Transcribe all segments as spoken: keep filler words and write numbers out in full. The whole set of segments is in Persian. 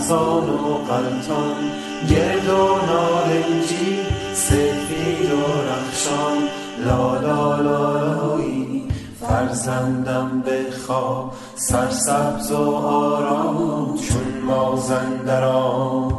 لغزان و غلطان، گرد و نارنجی، سفید و رخشان، لا لا لایی فرزندم بخواب، سرسبز و آرام چون مازندران.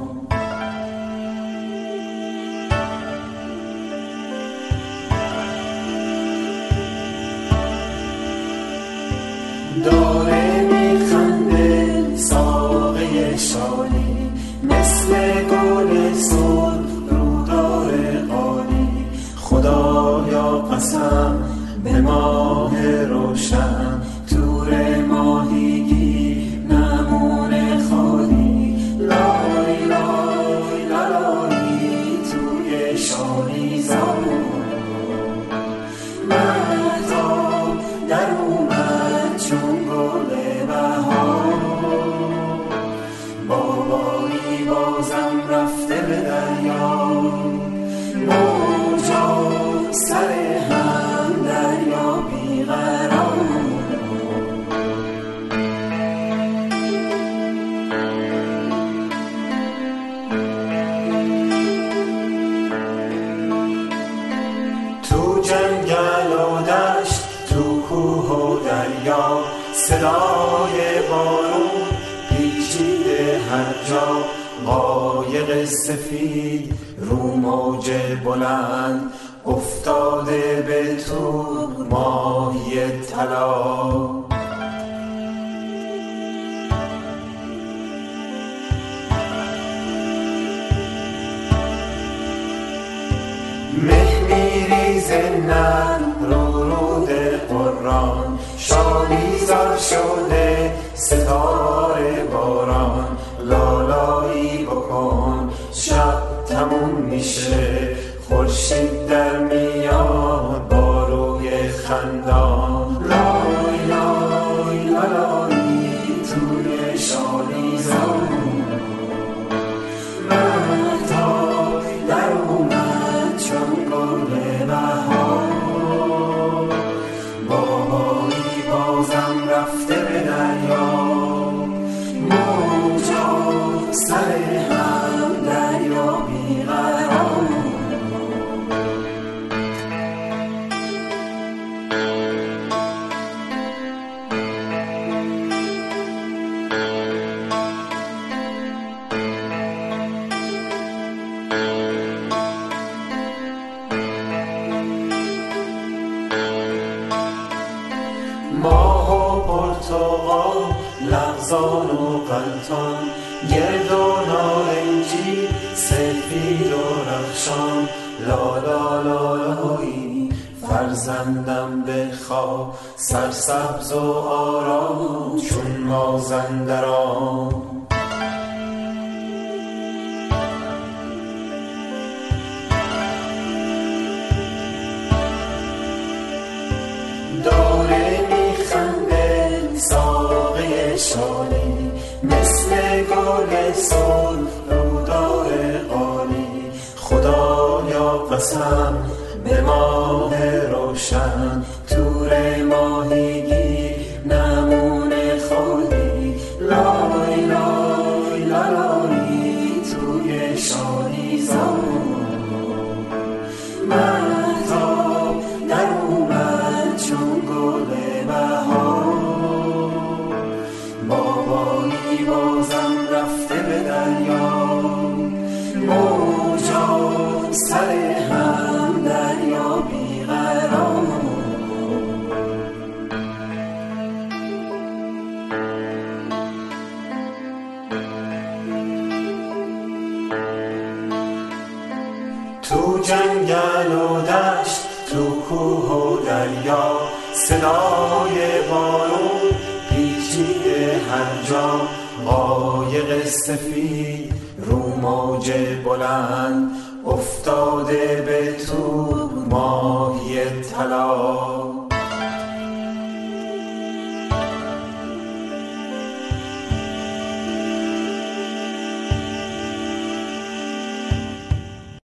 داره میخنده ساقه شالی، مثل گل سرخ رودار قالی. خدایا قسم به ماه روشن، تور ماهیگی نمونه خالی. لای لای لالایی توی شالی زمان، مهتاب در اومد چون گل بهار. بابایی بازم رفته به دریا، موجا سر هم دریا بیقرار. تو جنگل و دشت، تو کوه و دریا، صدای بارون پیچیده هر جا. قایق سفید رو موج بلند، افتاده به تو ماهی طلا. مه میریزه نرم رو رود قرآن، شالیزار شده ستاره باران. لالایی بکن شب تموم میشه، خورشید در میاد با روی خندان. لای لای لالایی توی شالیزار، مهتاب در اومد چون گل بهار. بابایی بازم رفته به دریا، موجا سر هم دریا بیقرار. ماه و پرتقال، لغزان و غلطان، گرد و نارنجی، سفید و رخشان. لا لا لایی فرزندم بخواب، سرسبز و آرام چون مازندران. داره میخنده ساقه شالی، مثل گل سرخ رودار قالی. خدایا قسم به ماه روشن، تور ماهیگی نمونه خالی. لای لای لالایی توی شالیزار، مهتاب در اومد چون گل بهار. بابایی بازم رفته به دریا، موجا سر هم دریا بیقرار. تو جنگل و دشت، تو کوه و دریا، صدای بارون پیچیده هر جا. قایق سفید رو موج بلند، افتاده به تو ماهی طلا.